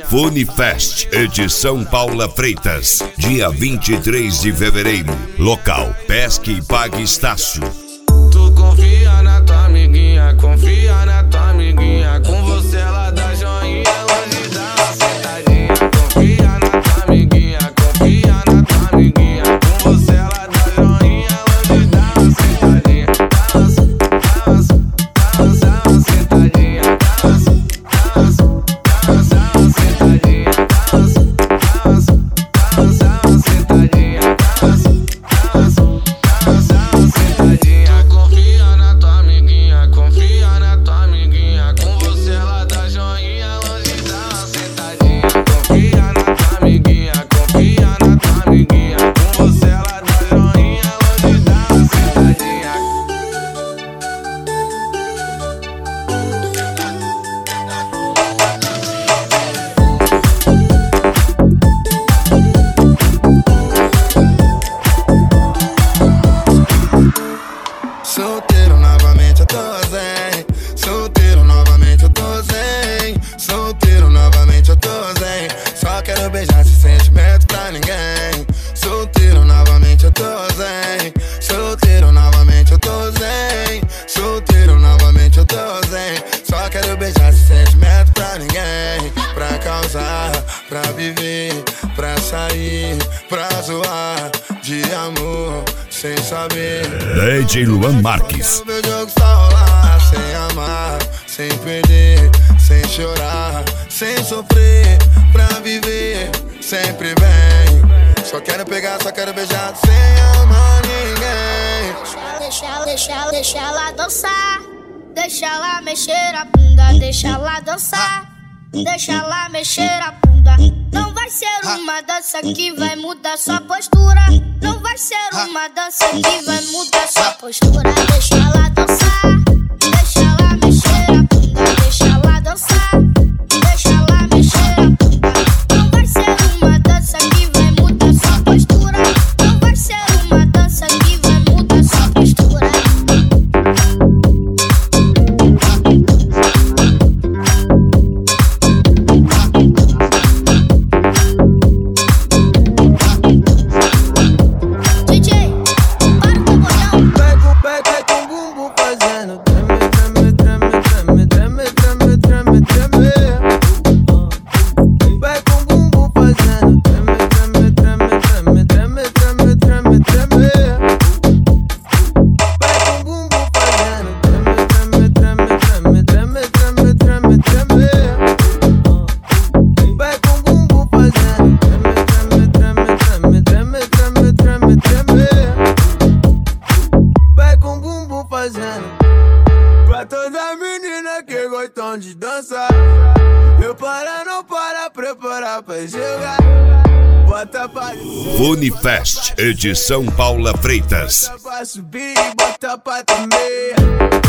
Funifest, edição Paula Freitas, dia 23 de fevereiro. Local, Pesque e Pague Estácio. Tu confia na tua amiguinha, confia na tua amiguinha. Com você ela dá joinha, longe dá uma sentadinha. Confia na tua amiguinha, confia na tua amiguinha. Com você ela dá joinha, longe dá uma sentadinha. Dá uma sentadinha. Dá uma sentadinha. Confia na tua amiguinha, confia na tua amiguinha. Com você ela dá joinha, longe dá uma sentadinha. Confia na tua amiguinha, confia na tua amiguinha. Com você ela dá joinha, longe dá uma sentadinha. Solteiro novamente eu tô zen. Solteiro novamente eu tô zen. Solteiro novamente eu tô zen. Só quero beijar sem sentimento pra ninguém. Solteiro novamente eu tô zen. Solteiro novamente eu tô zen. Solteiro novamente eu tô zen. Só quero beijar sem sentimento pra ninguém. Pra causar, pra viver, pra sair, pra zoar. De amor, sem saber. DJ Luan Marques. Quero ver o jogo só rolar, sem amar, sem perder, sem chorar, sem sofrer, pra viver sempre bem. Só quero pegar, só quero beijar, sem amar ninguém. Deixa ela dançar, deixa ela mexer a bunda, deixa ela dançar, deixa ela mexer a bunda. Não vai ser uma dança que vai mudar sua postura. Não vai ser uma dança que vai mudar sua postura. Deixa ela dançar, deixa ela mexer a bunda, deixa ela dançar, deixa ela mexer a bunda. Não vai ser uma dança que vai mudar sua postura. Não vai ser uma dança que vai mudar sua postura. Pra toda menina que gostam de dançar, eu para, não para, preparar pra jogar. Bota pra descer, Funifest, edição Paula Freitas. bota pra subir, bota pra tremer.